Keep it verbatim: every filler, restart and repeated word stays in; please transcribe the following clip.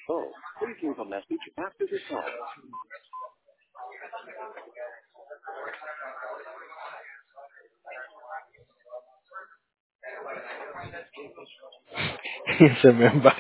Oh, please leave a message after the tone. Se me va.